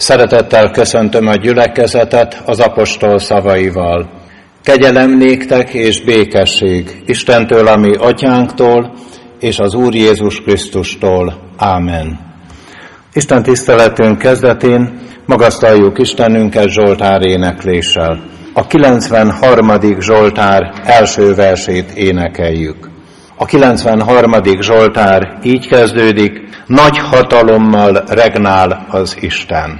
Szeretettel köszöntöm a gyülekezetet az apostol szavaival. Kegyelem néktek és békesség Istentől, ami atyánktól, és az Úr Jézus Krisztustól. Ámen. Isten tiszteletünk kezdetén magasztaljuk Istenünket Zsoltár énekléssel. A 93. Zsoltár első versét énekeljük. A 93. Zsoltár így kezdődik: nagy hatalommal regnál az Isten.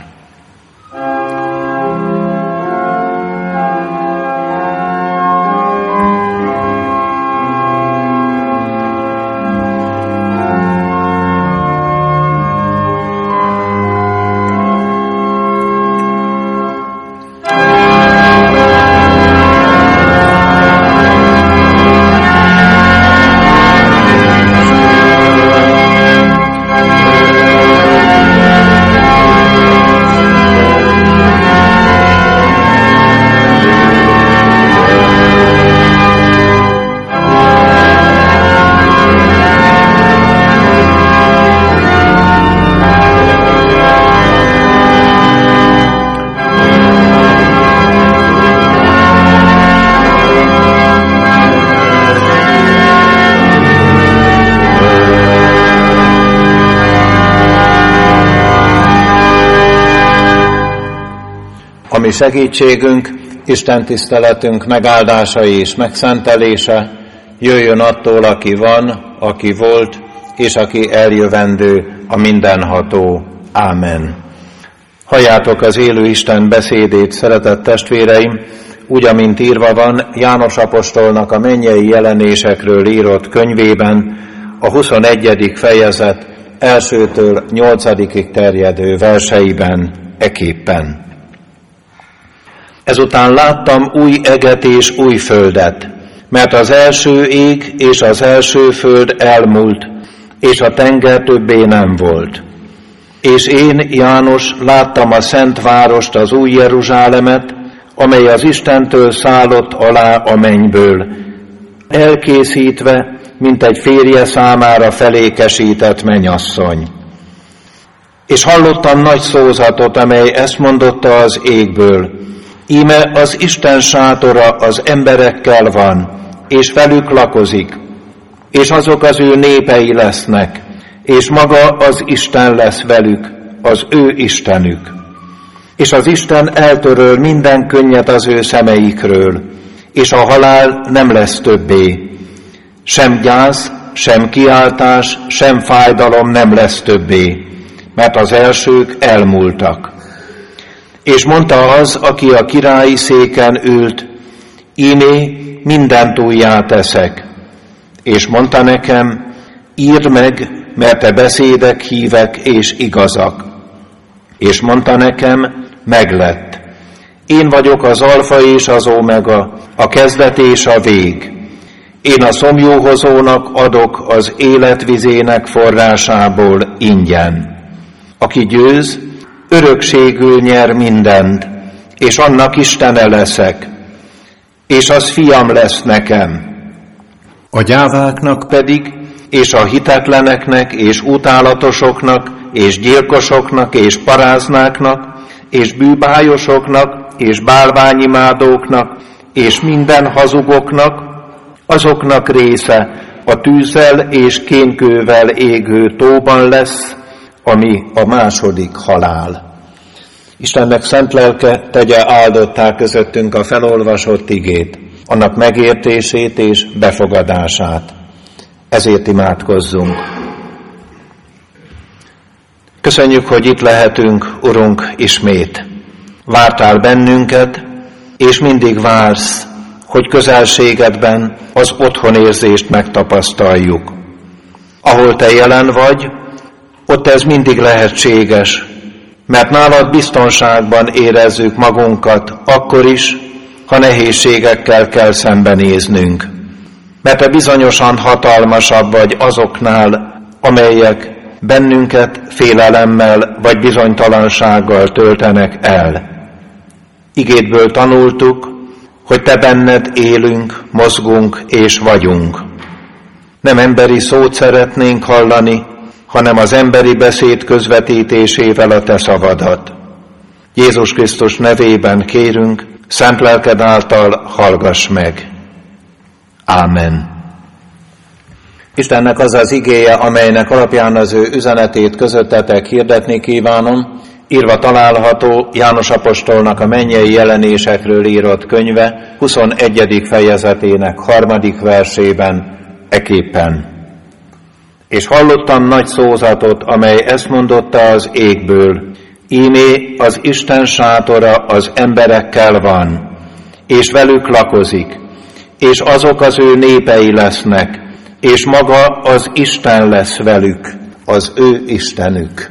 Ami segítségünk, Isten tiszteletünk megáldása és megszentelése jöjjön attól, aki van, aki volt, és aki eljövendő, a mindenható. Ámen. Halljátok az élő Isten beszédét, szeretett testvéreim, úgy, amint írva van János apostolnak a mennyei jelenésekről írott könyvében, a 21. fejezet 1-től 8. terjedő verseiben eképpen. Ezután láttam új eget és új földet, mert az első ég és az első föld elmúlt, és a tenger többé nem volt. És én, János, láttam a szent várost, az új Jeruzsálemet, amely az Istentől szállott alá a mennyből, elkészítve, mint egy férje számára felékesített mennyasszony. És hallottam nagy szózatot, amely ezt mondotta az égből: íme az Isten sátora az emberekkel van, és velük lakozik, és azok az ő népei lesznek, és maga az Isten lesz velük, az ő Istenük. És az Isten eltöröl minden könnyet az ő szemeikről, és a halál nem lesz többé. Sem gyász, sem kiáltás, sem fájdalom nem lesz többé, mert az elsők elmúltak. És mondta az, aki a királyi széken ült: ímé, mindent újjá teszek. És mondta nekem: írd meg, mert te beszédek hívek és igazak. És mondta nekem: meglett. Én vagyok az alfa és az omega, a kezdet és a vég. Én a szomjúhozónak adok az életvizének forrásából ingyen. Aki győz, örökségül nyer mindent, és annak Istene leszek, és az fiam lesz nekem. A gyáváknak pedig, és a hitetleneknek, és utálatosoknak, és gyilkosoknak, és paráznáknak, és bűbájosoknak, és bálványimádóknak, és minden hazugoknak, azoknak része a tűzzel és kénkővel égő tóban lesz, ami a második halál. Istennek szent lelke tegye áldottá közöttünk a felolvasott igét, annak megértését és befogadását. Ezért imádkozzunk. Köszönjük, hogy itt lehetünk, Urunk, ismét. Vártál bennünket, és mindig vársz, hogy közelségedben az otthonérzést megtapasztaljuk. Ahol te jelen vagy, ott ez mindig lehetséges, mert nálad biztonságban érezzük magunkat akkor is, ha nehézségekkel kell szembenéznünk. Mert te bizonyosan hatalmasabb vagy azoknál, amelyek bennünket félelemmel vagy bizonytalansággal töltenek el. Igédből tanultuk, hogy te benned élünk, mozgunk és vagyunk. Nem emberi szót szeretnénk hallani, hanem az emberi beszéd közvetítésével a te szavadat. Jézus Krisztus nevében kérünk, szent lelked által hallgass meg. Ámen. Istennek az az igéje, amelynek alapján az ő üzenetét közöttetek hirdetni kívánom, írva található János apostolnak a mennyei jelenésekről írott könyve 21. fejezetének 3. versében eképpen. És hallottam nagy szózatot, amely ezt mondotta az égből: íme az Isten sátora az emberekkel van, és velük lakozik, és azok az ő népei lesznek, és maga az Isten lesz velük, az ő Istenük.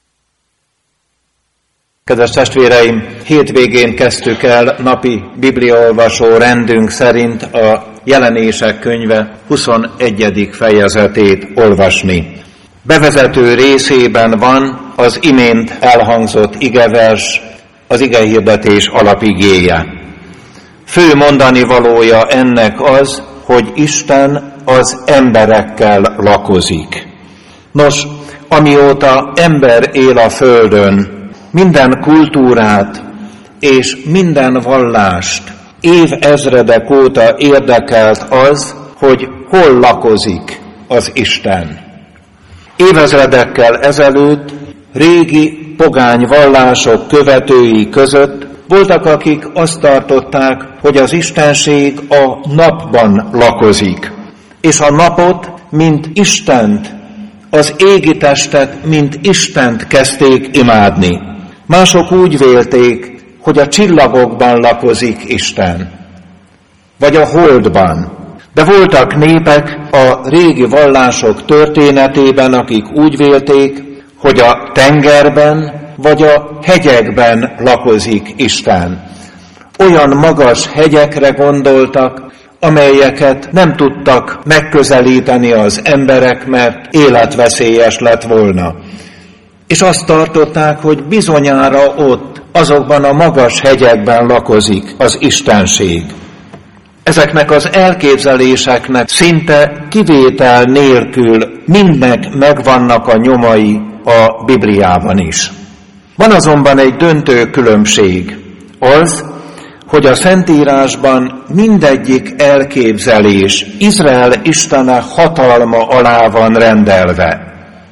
Kedves testvéreim, hétvégén kezdtük el napi bibliaolvasó rendünk szerint a Jelenések könyve 21. fejezetét olvasni. Bevezető részében van az imént elhangzott igevers, az igehirdetés alapigéje. Fő mondani valója ennek az, hogy Isten az emberekkel lakozik. Nos, amióta ember él a földön, minden kultúrát és minden vallást évezredek óta érdekelt az, hogy hol lakozik az Isten. Évezredekkel ezelőtt régi pogány vallások követői között voltak, akik azt tartották, hogy az istenség a napban lakozik, és a napot, mint Istent, az égi testet, mint Istent kezdték imádni. Mások úgy vélték, hogy a csillagokban lakozik Isten, vagy a holdban. De voltak népek a régi vallások történetében, akik úgy vélték, hogy a tengerben vagy a hegyekben lakozik Isten. Olyan magas hegyekre gondoltak, amelyeket nem tudtak megközelíteni az emberek, mert életveszélyes lett volna. És azt tartották, hogy bizonyára ott, azokban a magas hegyekben lakozik az Istenség. Ezeknek az elképzeléseknek szinte kivétel nélkül mindnek megvannak a nyomai a Bibliában is. Van azonban egy döntő különbség, az, hogy a Szentírásban mindegyik elképzelés Izrael Istene hatalma alá van rendelve.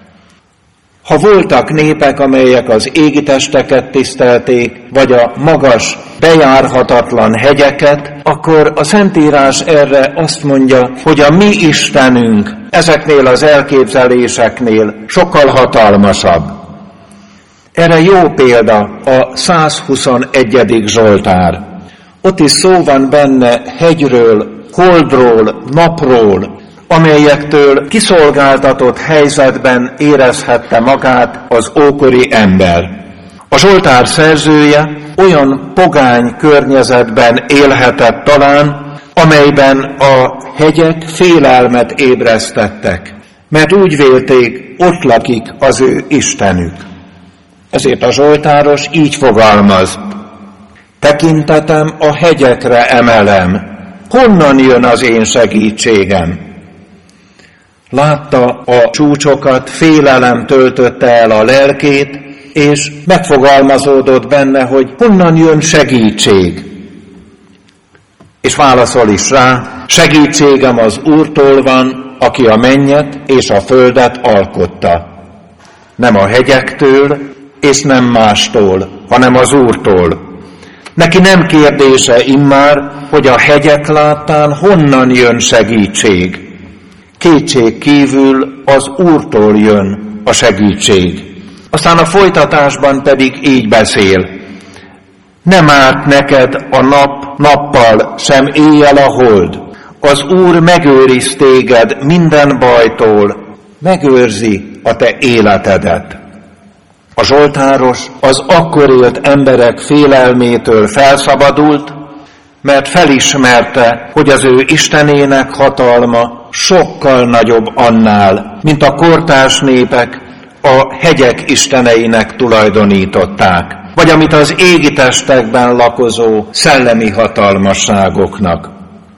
Ha voltak népek, amelyek az égi testeket tisztelték, vagy a magas, bejárhatatlan hegyeket, akkor a Szentírás erre azt mondja, hogy a mi Istenünk ezeknél az elképzeléseknél sokkal hatalmasabb. Erre jó példa a 121. Zsoltár. Ott is szó van benne hegyről, holdról, napról, amelyektől kiszolgáltatott helyzetben érezhette magát az ókori ember. A Zsoltár szerzője olyan pogány környezetben élhetett talán, amelyben a hegyek félelmet ébresztettek, mert úgy vélték, ott lakik az ő Istenük. Ezért a zsoltáros így fogalmaz: tekintetem a hegyekre emelem, honnan jön az én segítségem? Látta a csúcsokat, félelem töltötte el a lelkét, és megfogalmazódott benne, hogy honnan jön segítség. És válaszol is rá: segítségem az Úrtól van, aki a mennyet és a földet alkotta. Nem a hegyektől, és nem mástól, hanem az Úrtól. Neki nem kérdése immár, hogy a hegyek láttán honnan jön segítség. Kétség kívül az Úrtól jön a segítség. Aztán a folytatásban pedig így beszél: nem árt neked a nap nappal, sem éjjel a hold. Az Úr megőriz téged minden bajtól, megőrzi a te életedet. A zsoltáros az akkor élt emberek félelmétől felszabadult, mert felismerte, hogy az ő Istenének hatalma sokkal nagyobb annál, mint a kortárs népek a hegyek isteneinek tulajdonították, vagy amit az égi testekben lakozó szellemi hatalmasságoknak.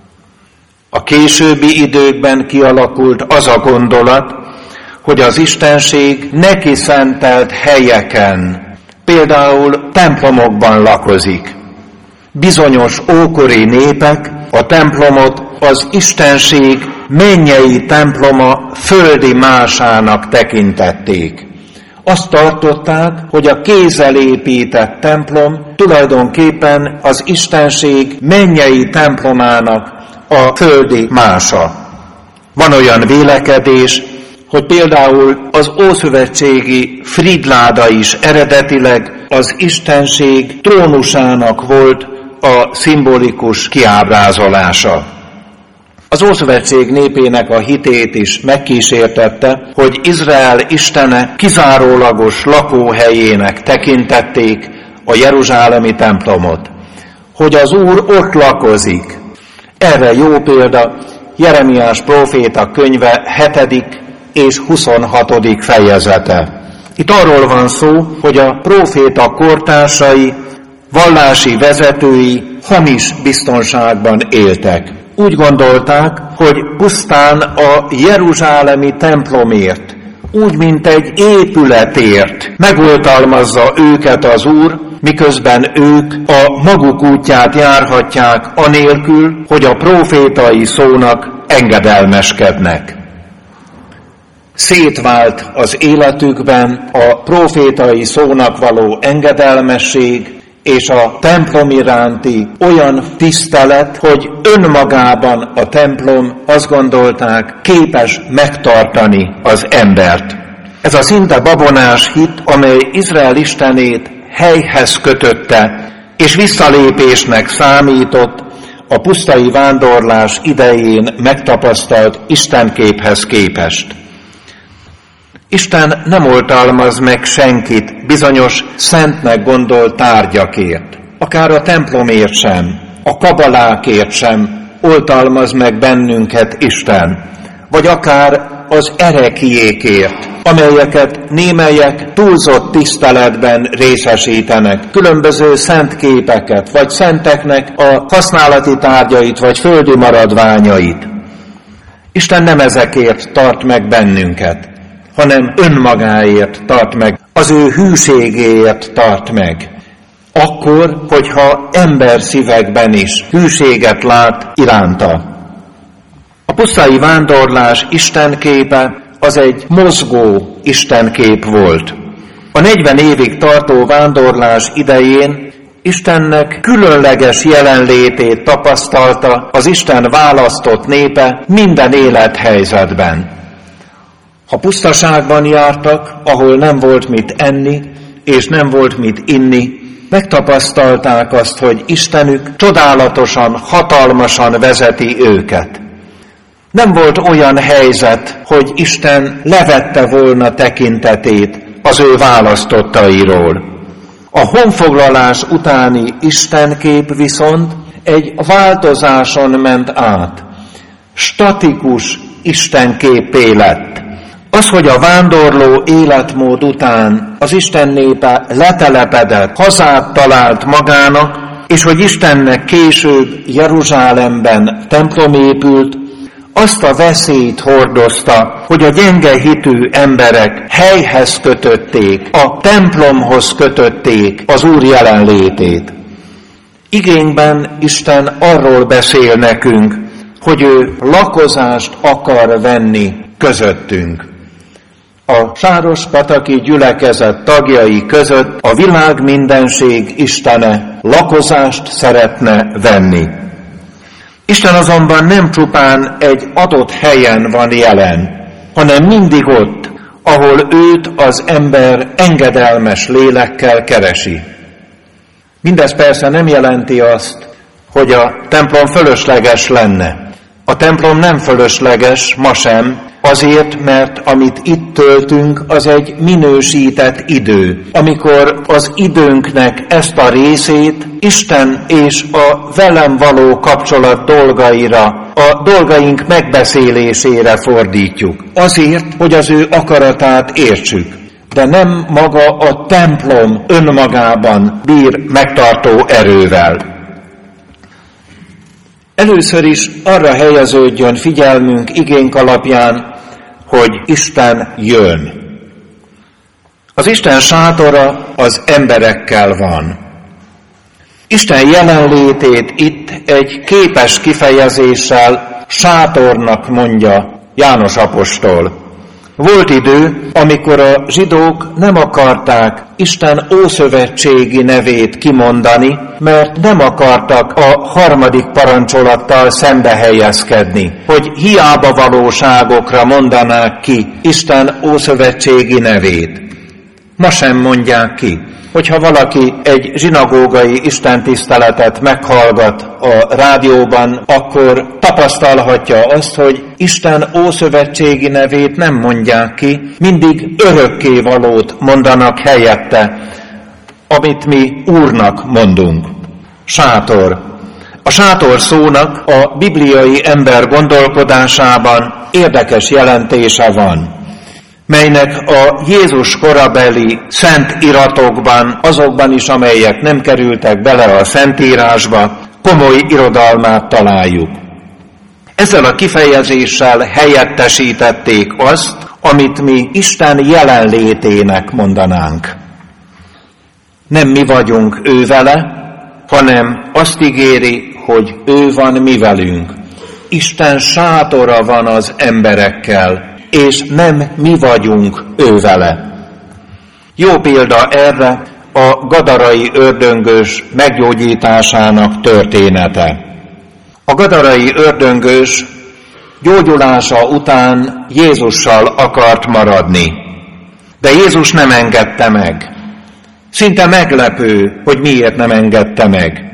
A későbbi időkben kialakult az a gondolat, hogy az istenség neki szentelt helyeken például templomokban lakozik. Bizonyos ókori népek a templomot az istenség mennyei temploma földi másának tekintették. Azt tartották, hogy a kézzel épített templom tulajdonképpen az istenség mennyei templomának a földi mása. Van olyan vélekedés, hogy például az ószövetségi Fridláda is eredetileg az istenség trónusának volt a szimbolikus kiábrázolása. Az Ószövetség népének a hitét is megkísértette, hogy Izrael istene kizárólagos lakóhelyének tekintették a jeruzsálemi templomot, hogy az Úr ott lakozik. Erre jó példa Jeremiás próféta könyve 7. és 26. fejezete. Itt arról van szó, hogy a próféta kortársai, vallási vezetői hamis biztonságban éltek. Úgy gondolták, hogy pusztán a jeruzsálemi templomért, úgy mint egy épületért megoltalmazza őket az Úr, miközben ők a maguk útját járhatják anélkül, hogy a prófétai szónak engedelmeskednek. Szétvált az életükben a prófétai szónak való engedelmesség és a templom iránti olyan tisztelet, hogy önmagában a templom, azt gondolták, képes megtartani az embert. Ez a szinte babonás hit, amely Izrael istenét helyhez kötötte, és visszalépésnek számított a pusztai vándorlás idején megtapasztalt istenképhez képest. Isten nem oltalmaz meg senkit bizonyos szentnek gondolt tárgyakért, akár a templomért sem, a kabalákért sem oltalmaz meg bennünket Isten, vagy akár az ereklyékért, amelyeket némelyek túlzott tiszteletben részesítenek, különböző szent képeket, vagy szenteknek a használati tárgyait, vagy földi maradványait. Isten nem ezekért tart meg bennünket, hanem önmagáért tart meg, az ő hűségéért tart meg. Akkor, hogyha ember szívekben is hűséget lát iránta. A pusztai vándorlás istenképe az egy mozgó istenkép volt. A 40 évig tartó vándorlás idején Istennek különleges jelenlétét tapasztalta az Isten választott népe minden élethelyzetben. Ha pusztaságban jártak, ahol nem volt mit enni, és nem volt mit inni, megtapasztalták azt, hogy Istenük csodálatosan, hatalmasan vezeti őket. Nem volt olyan helyzet, hogy Isten levette volna tekintetét az ő választottairól. A honfoglalás utáni Istenkép viszont egy változáson ment át. Statikus Istenképpé lett. Az, hogy a vándorló életmód után az Isten népe letelepedett, hazát talált magának, és hogy Istennek később Jeruzsálemben templom épült, azt a veszélyt hordozta, hogy a gyenge hitű emberek helyhez kötötték, a templomhoz kötötték az Úr jelenlétét. Igényben Isten arról beszél nekünk, hogy ő lakozást akar venni közöttünk. A sárospataki gyülekezet tagjai között a világ mindenség Istene lakozást szeretne venni. Isten azonban nem csupán egy adott helyen van jelen, hanem mindig ott, ahol őt az ember engedelmes lélekkel keresi. Mindez persze nem jelenti azt, hogy a templom fölösleges lenne. A templom nem fölösleges, ma sem, azért, mert amit itt töltünk, az egy minősített idő, amikor az időnknek ezt a részét Isten és a velem való kapcsolat dolgaira, a dolgaink megbeszélésére fordítjuk. Azért, hogy az ő akaratát értsük. De nem maga a templom önmagában bír megtartó erővel. Először is arra helyeződjön figyelmünk igénk alapján, hogy Isten jön. Az Isten sátora az emberekkel van. Isten jelenlétét itt egy képes kifejezéssel sátornak mondja János apostol. Volt idő, amikor a zsidók nem akarták Isten ószövetségi nevét kimondani, mert nem akartak a harmadik parancsolattal szembe helyezkedni, hogy hiába valóságokra mondanák ki Isten ószövetségi nevét. Ma sem mondják ki. Hogyha valaki egy zsinagógai istentiszteletet meghallgat a rádióban, akkor tapasztalhatja azt, hogy Isten ószövetségi nevét nem mondják ki, mindig örökkévalót mondanak helyette, amit mi Úrnak mondunk. Sátor. A sátor szónak a bibliai ember gondolkodásában érdekes jelentése van, melynek a Jézus korabeli szent iratokban, azokban is, amelyek nem kerültek bele a Szentírásba, komoly irodalmát találjuk. Ezzel a kifejezéssel helyettesítették azt, amit mi Isten jelenlétének mondanánk. Nem mi vagyunk ő vele, hanem azt ígéri, hogy ő van mi velünk. Isten sátora van az emberekkel, és nem mi vagyunk ő vele. Jó példa erre a gadarai ördöngős meggyógyításának története. A gadarai ördöngős gyógyulása után Jézussal akart maradni, de Jézus nem engedte meg. Szinte meglepő, hogy miért nem engedte meg.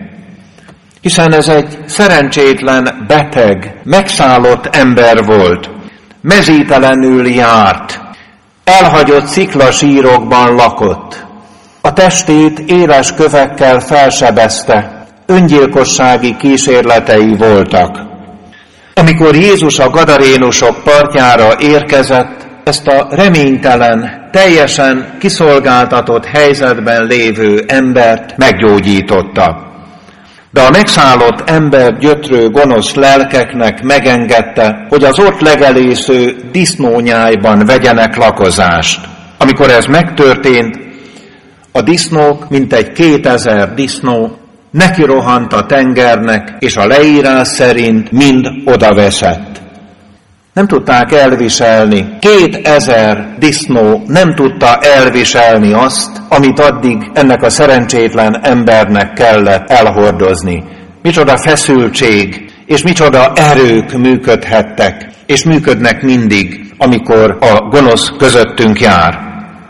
Hiszen ez egy szerencsétlen, beteg, megszállott ember volt. Mezítelenül járt, elhagyott sziklasírokban lakott. A testét éles kövekkel felsebezte, öngyilkossági kísérletei voltak. Amikor Jézus a gadarénusok partjára érkezett, ezt a reménytelen, teljesen kiszolgáltatott helyzetben lévő embert meggyógyította. De a megszállott ember gyötrő gonosz lelkeknek megengedte, hogy az ott legelésző disznónyájban vegyenek lakozást. Amikor ez megtörtént, a disznók, mintegy 2000 disznó, nekirohant a tengernek, és a leírás szerint mind odaveszett. Nem tudták elviselni. 2000 disznó nem tudta elviselni azt, amit addig ennek a szerencsétlen embernek kellett elhordozni. Micsoda feszültség, és micsoda erők működhettek, és működnek mindig, amikor a gonosz közöttünk jár.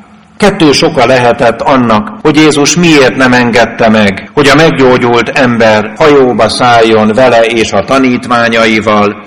Kettős oka lehetett annak, hogy Jézus miért nem engedte meg, hogy a meggyógyult ember hajóba szálljon vele és a tanítványaival,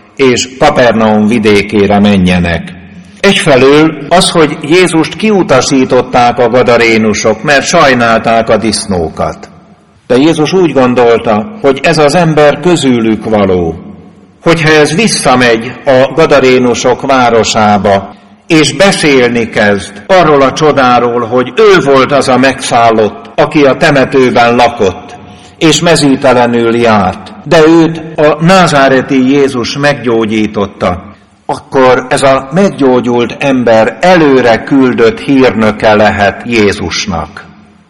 és Kapernaum vidékére menjenek. Egyfelől az, hogy Jézust kiutasították a gadarénusok, mert sajnálták a disznókat. De Jézus úgy gondolta, hogy ez az ember közülük való. Hogyha ez visszamegy a gadarénusok városába, és beszélni kezd arról a csodáról, hogy ő volt az a megszállott, aki a temetőben lakott, és mezítelenül járt, de őt a názáreti Jézus meggyógyította, akkor ez a meggyógyult ember előre küldött hírnöke lehet Jézusnak.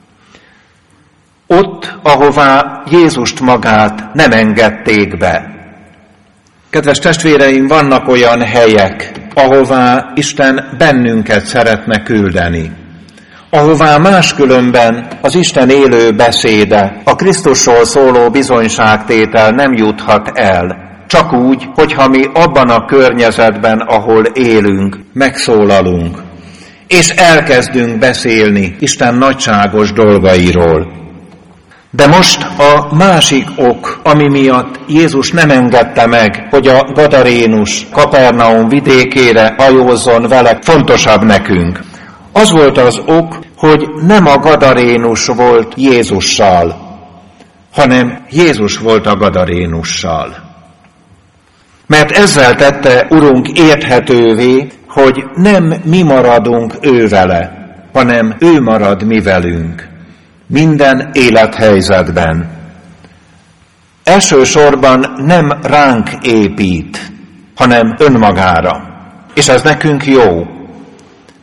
Ott, ahová Jézust magát nem engedték be. Kedves testvéreim, vannak olyan helyek, ahová Isten bennünket szeretne küldeni, ahová máskülönben az Isten élő beszéde, a Krisztusról szóló bizonyságtétel nem juthat el, csak úgy, hogyha mi abban a környezetben, ahol élünk, megszólalunk, és elkezdünk beszélni Isten nagyságos dolgairól. De most a másik ok, ami miatt Jézus nem engedte meg, hogy a gadarénus Kapernaum vidékére hajózzon vele, fontosabb nekünk. Az volt az ok, hogy nem a gadarénus volt Jézussal, hanem Jézus volt a gadarénussal. Mert ezzel tette Urunk érthetővé, hogy nem mi maradunk ő vele, hanem ő marad mi velünk. Minden élethelyzetben. Elsősorban nem ránk épít, hanem önmagára. És ez nekünk jó.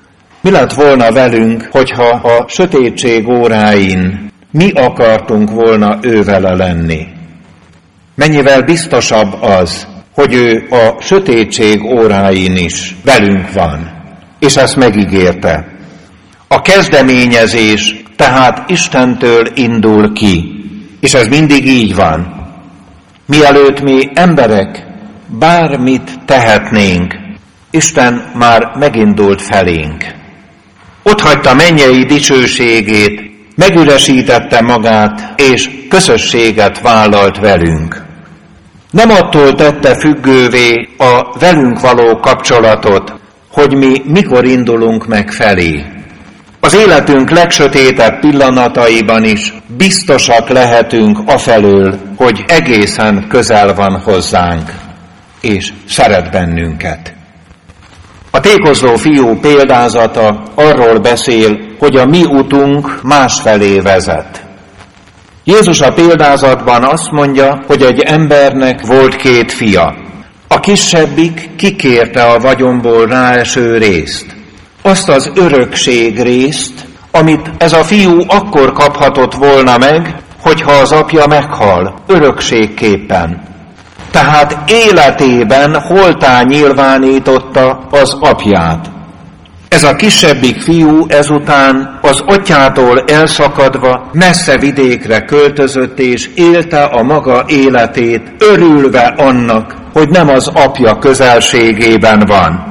Mi lett volna velünk, hogyha a sötétség óráin mi akartunk volna ővele lenni? Mennyivel biztosabb az, hogy ő a sötétség óráin is velünk van, és ezt megígérte. A kezdeményezés tehát Istentől indul ki, és ez mindig így van. Mielőtt mi emberek bármit tehetnénk, Isten már megindult felénk. Otthagyta mennyei dicsőségét, megüresítette magát, és közösséget vállalt velünk. Nem attól tette függővé a velünk való kapcsolatot, hogy mi mikor indulunk meg felé. Az életünk legsötétebb pillanataiban is biztosak lehetünk afelől, hogy egészen közel van hozzánk, és szeret bennünket. A tékozló fiú példázata arról beszél, hogy a mi utunk másfelé vezet. Jézus a példázatban azt mondja, hogy egy embernek volt 2 fia. A kisebbik kikérte a vagyonból ráeső részt. Azt az örökség részt, amit ez a fiú akkor kaphatott volna meg, hogyha az apja meghal, örökségképpen. Tehát életében holttá nyilvánította az apját. Ez a kisebbik fiú ezután az atyától elszakadva messze vidékre költözött, és élte a maga életét, örülve annak, hogy nem az apja közelségében van.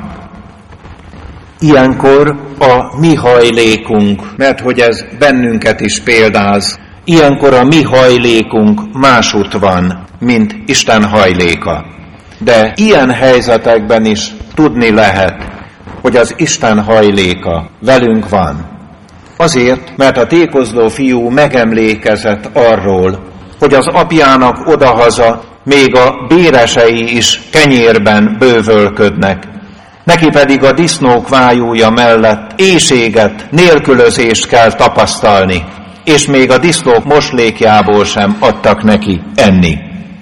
Ilyenkor a mi hajlékunk, mert hogy ez bennünket is példáz, ilyenkor a mi hajlékunk másút van, mint Isten hajléka. De ilyen helyzetekben is tudni lehet, hogy az Isten hajléka velünk van. Azért, mert a tékozló fiú megemlékezett arról, hogy az apjának odahaza még a béresei is kenyérben bővölködnek, neki pedig a disznók vájúja mellett éhséget, nélkülözést kell tapasztalni, és még a disznók moslékjából sem adtak neki enni.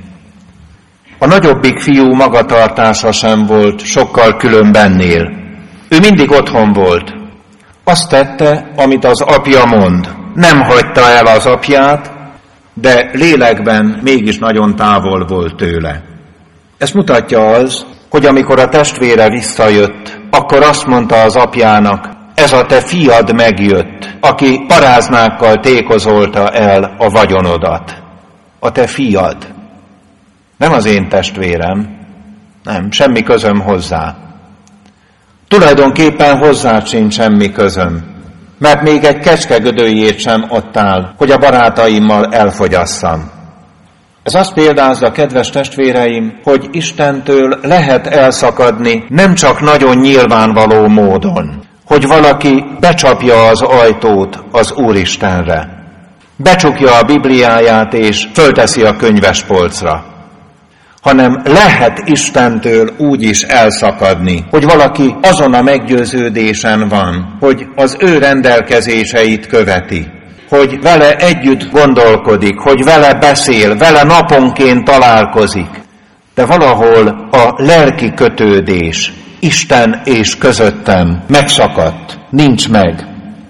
A nagyobbik fiú magatartása sem volt sokkal különbennél. Ő mindig otthon volt. Azt tette, amit az apja mond. Nem hagyta el az apját, de lélekben mégis nagyon távol volt tőle. Ezt mutatja az, hogy amikor a testvére visszajött, akkor azt mondta az apjának, ez a te fiad megjött, aki paráznákkal tékozolta el a vagyonodat. A te fiad. Nem az én testvérem. Nem, semmi közöm hozzá. Tulajdonképpen hozzá sincs semmi közöm, mert még egy kecskegödőjét sem adtál, hogy a barátaimmal elfogyasszam. Ez azt példázza, kedves testvéreim, hogy Istentől lehet elszakadni nem csak nagyon nyilvánvaló módon, hogy valaki becsapja az ajtót az Úristenre, becsukja a Bibliáját és fölteszi a könyvespolcra, hanem lehet Istentől úgy is elszakadni, hogy valaki azon a meggyőződésen van, hogy az ő rendelkezéseit követi, hogy vele együtt gondolkodik, hogy vele beszél, vele naponként találkozik, de valahol a lelki kötődés Isten és közöttem megszakadt, nincs meg.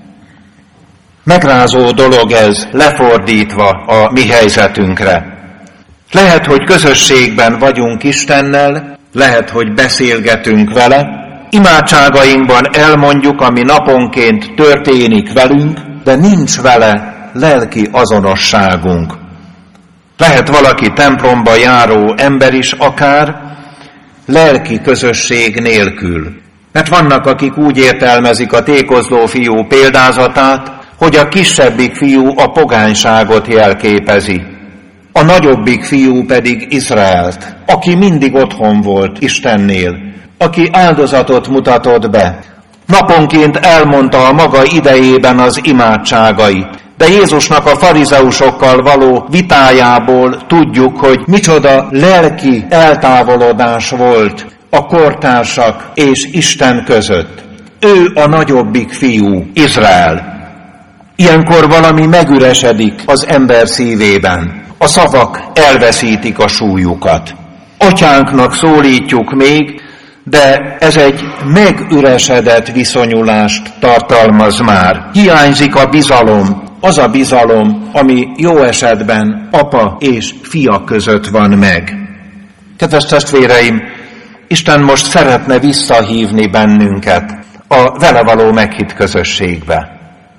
Megrázó dolog ez lefordítva a mi helyzetünkre. Lehet, hogy közösségben vagyunk Istennel, lehet, hogy beszélgetünk vele, imádságainkban elmondjuk, ami naponként történik velünk, de nincs vele lelki azonosságunk. Lehet valaki templomba járó ember is akár, lelki közösség nélkül. Mert vannak, akik úgy értelmezik a tékozló fiú példázatát, hogy a kisebbik fiú a pogányságot jelképezi. A nagyobbik fiú pedig Izraelt, aki mindig otthon volt Istennél, aki áldozatot mutatott be. Naponként elmondta a maga idejében az imádságait, de Jézusnak a farizeusokkal való vitájából tudjuk, hogy micsoda lelki eltávolodás volt a kortársak és Isten között. Ő a nagyobbik fiú, Izrael. Ilyenkor valami megüresedik az ember szívében. A szavak elveszítik a súlyukat. Atyánknak szólítjuk még, de ez egy megüresedett viszonyulást tartalmaz már. Hiányzik a bizalom, az a bizalom, ami jó esetben apa és fia között van meg. Kedves testvéreim, Isten most szeretne visszahívni bennünket a vele való meghitt közösségbe.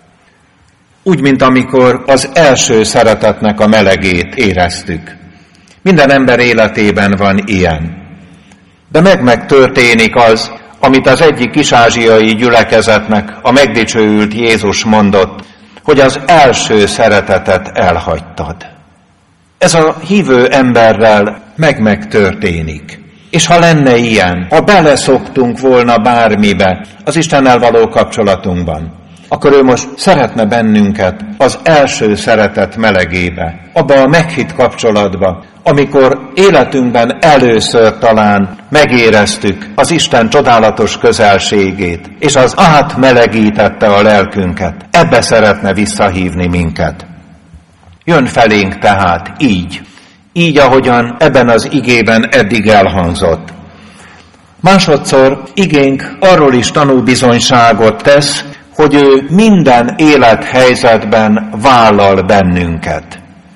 Úgy, mint amikor az első szeretetnek a melegét éreztük. Minden ember életében van ilyen. De megtörténik az, amit az egyik kis-ázsiai gyülekezetnek a megdicsőült Jézus mondott, hogy az első szeretetet elhagytad. Ez a hívő emberrel megtörténik. És ha lenne ilyen, ha beleszoktunk volna bármibe az Istennel való kapcsolatunkban, akkor ő most szeretne bennünket az első szeretet melegébe, abba a meghitt kapcsolatba, amikor életünkben először talán megéreztük az Isten csodálatos közelségét, és az átmelegítette a lelkünket. Ebbe szeretne visszahívni minket. Jön felénk tehát így, ahogyan ebben az igében eddig elhangzott. Másodszor igénk arról is tanúbizonyságot tesz, hogy ő minden élethelyzetben vállal bennünket.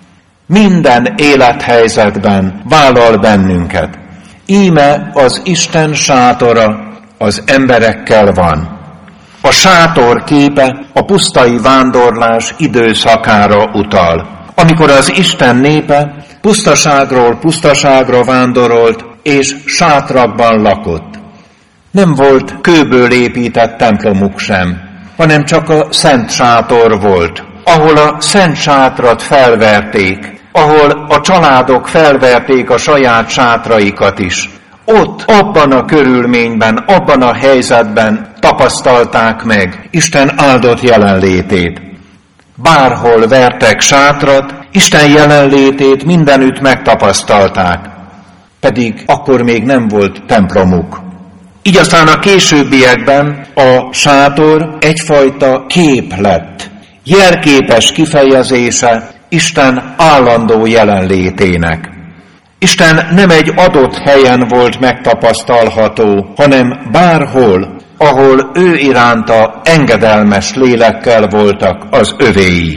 Minden élethelyzetben vállal bennünket. Íme az Isten sátora az emberekkel van. A sátor képe a pusztai vándorlás időszakára utal, amikor az Isten népe pusztaságról pusztaságra vándorolt és sátrakban lakott. Nem volt kőből épített templomuk sem, hanem csak a szent sátor volt, ahol a szent sátrat felverték, ahol a családok felverték a saját sátraikat is. Ott, abban a körülményben, abban a helyzetben tapasztalták meg Isten áldott jelenlétét. Bárhol vertek sátrat, Isten jelenlétét mindenütt megtapasztalták, pedig akkor még nem volt templomuk. Így aztán a későbbiekben a sátor egyfajta kép lett, jelképes kifejezése Isten állandó jelenlétének. Isten nem egy adott helyen volt megtapasztalható, hanem bárhol, ahol ő iránta engedelmes lélekkel voltak az övéi.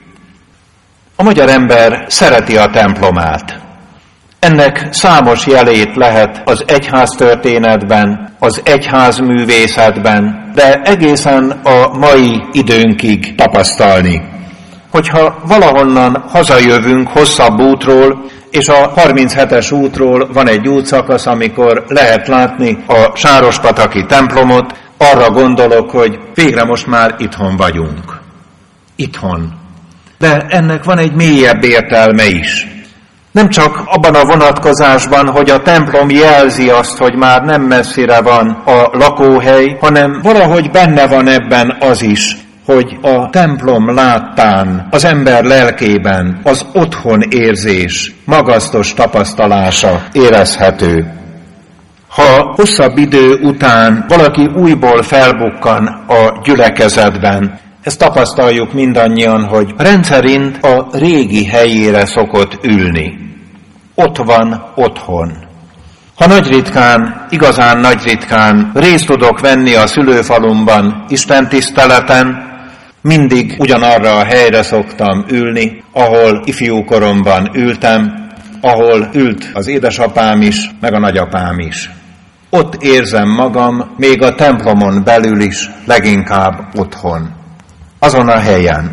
A magyar ember szereti a templomát. Ennek számos jelét lehet az egyháztörténetben, az egyházművészetben, de egészen a mai időnkig tapasztalni. Hogyha valahonnan hazajövünk hosszabb útról, és a 37-es útról van egy útszakasz, amikor lehet látni a sárospataki templomot, arra gondolok, hogy végre most már itthon vagyunk. Itthon. De ennek van egy mélyebb értelme is. Nem csak abban a vonatkozásban, hogy a templom jelzi azt, hogy már nem messzire van a lakóhely, hanem valahogy benne van ebben az is, hogy a templom láttán az ember lelkében az otthon érzés magasztos tapasztalása érezhető. Ha hosszabb idő után valaki újból felbukkan a gyülekezetben, ezt tapasztaljuk mindannyian, hogy rendszerint a régi helyére szokott ülni. Ott van otthon. Ha nagyritkán, igazán nagyritkán részt tudok venni a szülőfalumban istentiszteleten, mindig ugyanarra a helyre szoktam ülni, ahol ifjúkoromban ültem, ahol ült az édesapám is, meg a nagyapám is. Ott érzem magam, még a templomon belül is, leginkább otthon. Azon a helyen.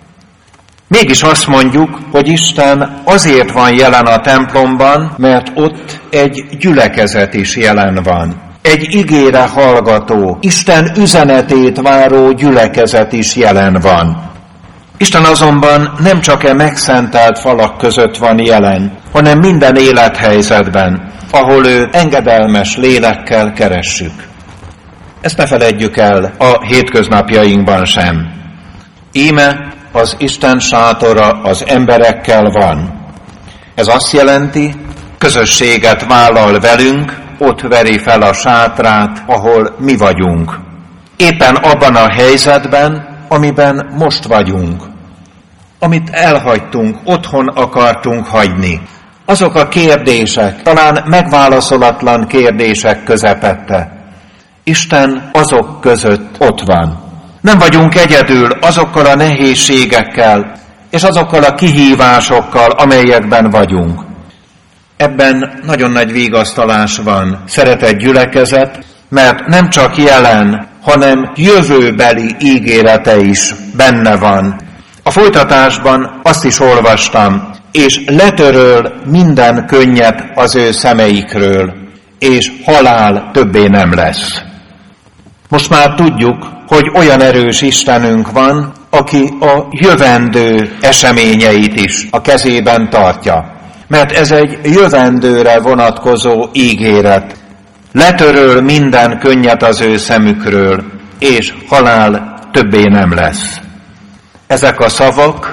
Mégis azt mondjuk, hogy Isten azért van jelen a templomban, mert ott egy gyülekezet is jelen van. Egy igére hallgató, Isten üzenetét váró gyülekezet is jelen van. Isten azonban nem csak e megszentelt falak között van jelen, hanem minden élethelyzetben, ahol ő engedelmes lélekkel keressük. Ezt ne feledjük el a hétköznapjainkban sem. Íme az Isten sátora az emberekkel van. Ez azt jelenti, közösséget vállal velünk, ott veri fel a sátrát, ahol mi vagyunk. Éppen abban a helyzetben, amiben most vagyunk. Amit elhagytunk, otthon akartunk hagyni. azok a kérdések, talán megválaszolatlan kérdések közepette, Isten azok között ott van. Nem vagyunk egyedül azokkal a nehézségekkel, és azokkal a kihívásokkal, amelyekben vagyunk. Ebben nagyon nagy vigasztalás van, szeretett gyülekezet, mert nem csak jelen, hanem jövőbeli ígérete is benne van. A folytatásban azt is olvastam, és letöröl minden könnyet az ő szemeikről, és halál többé nem lesz. Most már tudjuk, hogy olyan erős Istenünk van, aki a jövendő eseményeit is a kezében tartja. Mert ez egy jövendőre vonatkozó ígéret. Letöröl minden könnyet az ő szemükről, és halál többé nem lesz. Ezek a szavak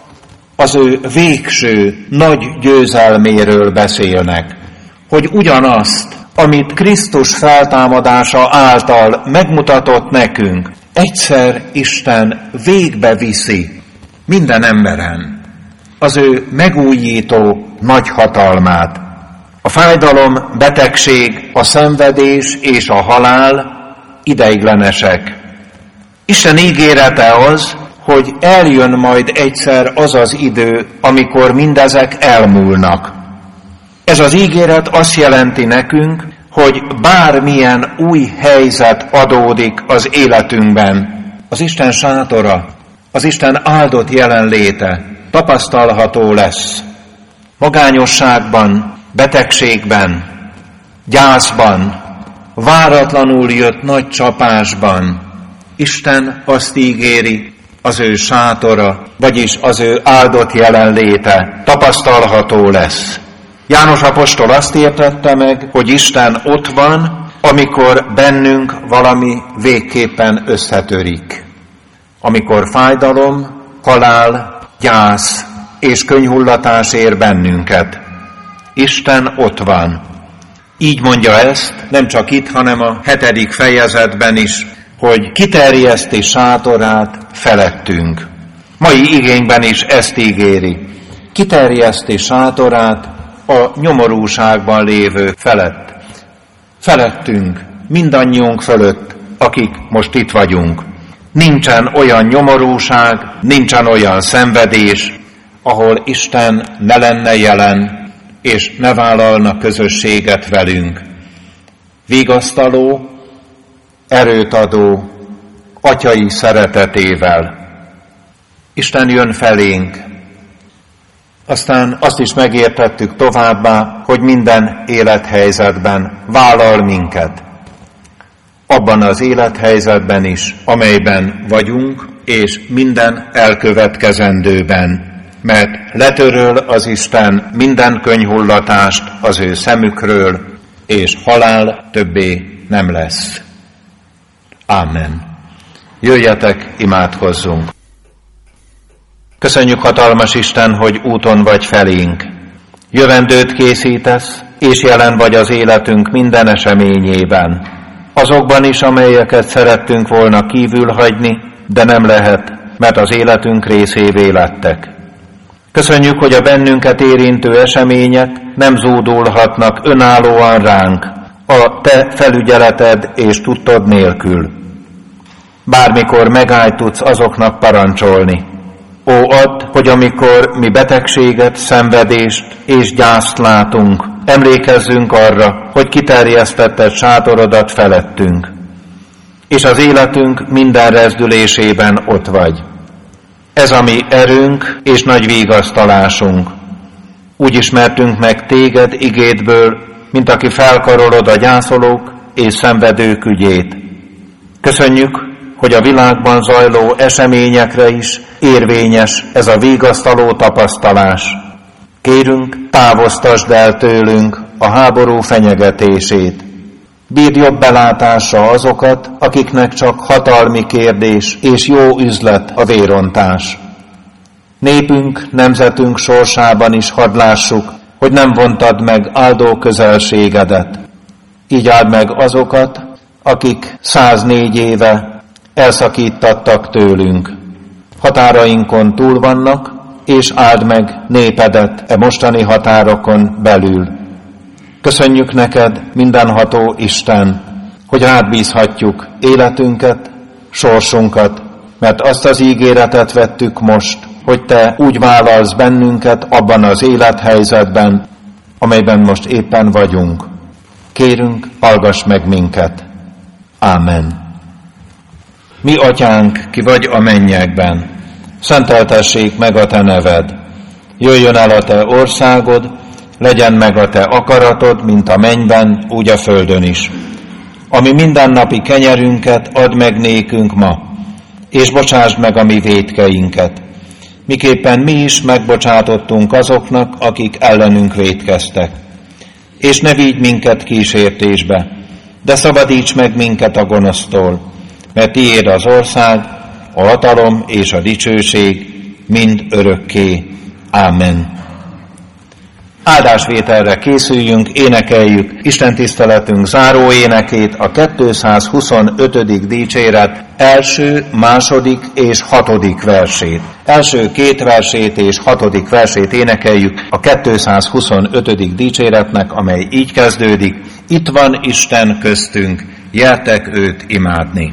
az ő végső nagy győzelméről beszélnek, hogy ugyanazt, amit Krisztus feltámadása által megmutatott nekünk, egyszer Isten végbe viszi minden emberen, az ő megújító nagy hatalmát. A fájdalom, betegség, a szenvedés és a halál ideiglenesek. Isten ígérete az, hogy eljön majd egyszer az az idő, amikor mindezek elmúlnak. Ez az ígéret azt jelenti nekünk, hogy bármilyen új helyzet adódik az életünkben, az Isten sátora, az Isten áldott jelenléte tapasztalható lesz. Magányosságban, betegségben, gyászban, váratlanul jött nagy csapásban Isten azt ígéri, az ő sátora, vagyis az ő áldott jelenléte tapasztalható lesz. János apostol azt értette meg, hogy Isten ott van, amikor bennünk valami végképpen összetörik. Amikor fájdalom, halál, gyász és könyhullatás ér bennünket. Isten ott van. Így mondja ezt, nem csak itt, hanem a 7. fejezetben is, hogy kiterjeszti sátorát felettünk. Mai igényben is ezt ígéri. Kiterjeszti sátorát a nyomorúságban lévő felett. Felettünk, mindannyiunk fölött, akik most itt vagyunk. Nincsen olyan nyomorúság, nincsen olyan szenvedés, ahol Isten ne lenne jelen, és ne vállalna közösséget velünk. Vigasztaló, erőt adó, atyai szeretetével. Isten jön felénk. Aztán azt is megértettük továbbá, hogy minden élethelyzetben vállal minket. Abban az élethelyzetben is, amelyben vagyunk, és minden elkövetkezendőben. Mert letöröl az Isten minden könyhullatást az ő szemükről, és halál többé nem lesz. Ámen. Jöjjetek, imádkozzunk. Köszönjük, hatalmas Isten, hogy úton vagy felénk. Jövendőt készítesz, és jelen vagy az életünk minden eseményében. Azokban is, amelyeket szerettünk volna kívül hagyni, de nem lehet, mert az életünk részévé lettek. Köszönjük, hogy a bennünket érintő események nem zúdulhatnak önállóan ránk, a te felügyeleted és tudtod nélkül. Bármikor megállj tudsz azoknak parancsolni. Ó, add, hogy amikor mi betegséget, szenvedést és gyászt látunk, emlékezzünk arra, hogy kiterjesztetted sátorodat felettünk, és az életünk minden rezdülésében ott vagy. Ez a mi erőnk és nagy vigasztalásunk. Úgy ismertünk meg téged igédből, mint aki felkarolod a gyászolók és szenvedők ügyét. Köszönjük, hogy a világban zajló eseményekre is érvényes ez a vigasztaló tapasztalás. Kérünk, távoztasd el tőlünk a háború fenyegetését. Bírd jobb belátásra azokat, akiknek csak hatalmi kérdés és jó üzlet a vérontás. Népünk, nemzetünk sorsában is hadd lássuk, hogy nem vontad meg áldó közelségedet. Így áld meg azokat, akik 104 éve elszakítattak tőlünk. Határainkon túl vannak, és áld meg népedet e mostani határokon belül. Köszönjük neked, mindenható Isten, hogy rád bízhatjuk életünket, sorsunkat, mert azt az ígéretet vettük most, hogy te úgy vállalsz bennünket abban az élethelyzetben, amelyben most éppen vagyunk. Kérünk, hallgass meg minket. Ámen. Mi atyánk, ki vagy a mennyekben, szenteltessék meg a te neved. Jöjjön el a te országod, legyen meg a te akaratod, mint a mennyben, úgy a földön is. Ami mindennapi kenyerünket add meg nékünk ma, és bocsásd meg a mi vétkeinket, miképpen mi is megbocsátottunk azoknak, akik ellenünk vétkeztek. És ne vigy minket kísértésbe, de szabadíts meg minket a gonosztól, mert tiéd az ország, a hatalom és a dicsőség mind örökké. Ámen. Áldásvételre készüljünk, énekeljük Isten tiszteletünk záró énekét, a 225. dicséret első, második és hatodik versét. Első két versét és hatodik versét énekeljük a 225. dicséretnek, amely így kezdődik: Itt van Isten köztünk, gyertek őt imádni.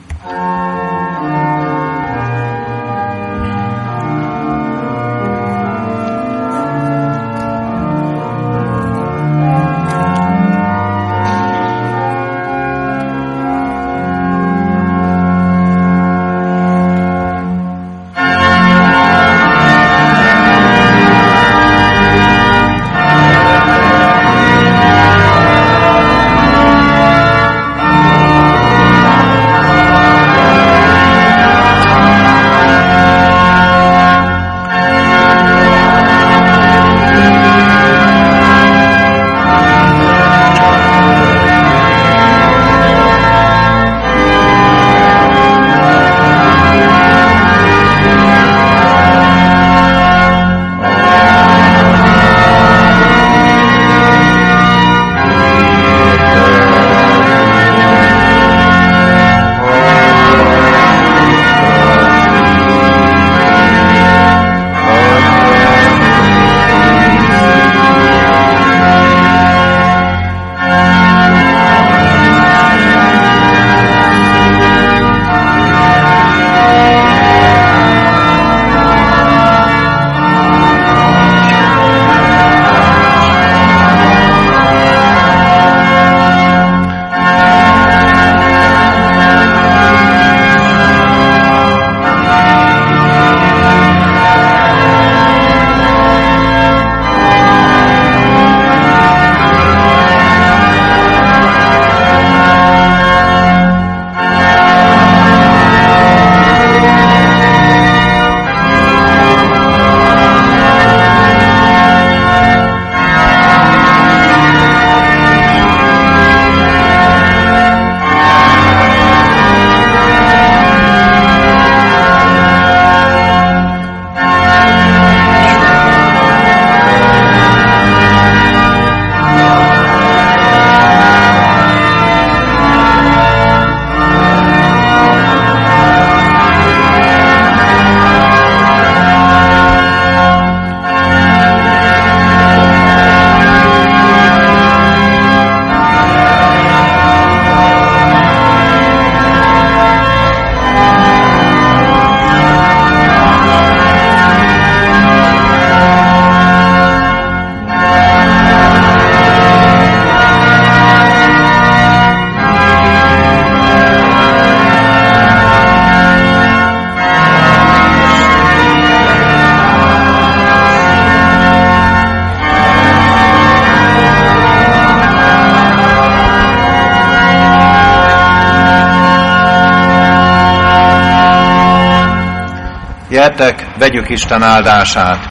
Gyertek, vegyük Isten áldását.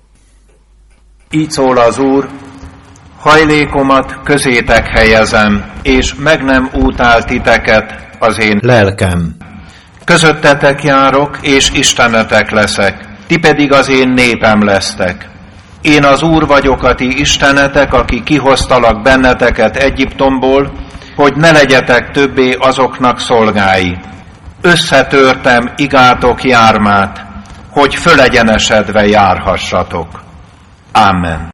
Így szól az Úr: hajlékomat közétek helyezem, és meg nem útál titeket az én lelkem. Közöttetek járok, és Istenetek leszek, ti pedig az én népem lesztek. Én az Úr vagyok a ti istenetek, aki kihoztalak benneteket Egyiptomból, hogy ne legyetek többé azoknak szolgái. Összetörtem igátok jármát, hogy fölegyenesedve járhassatok. Amen.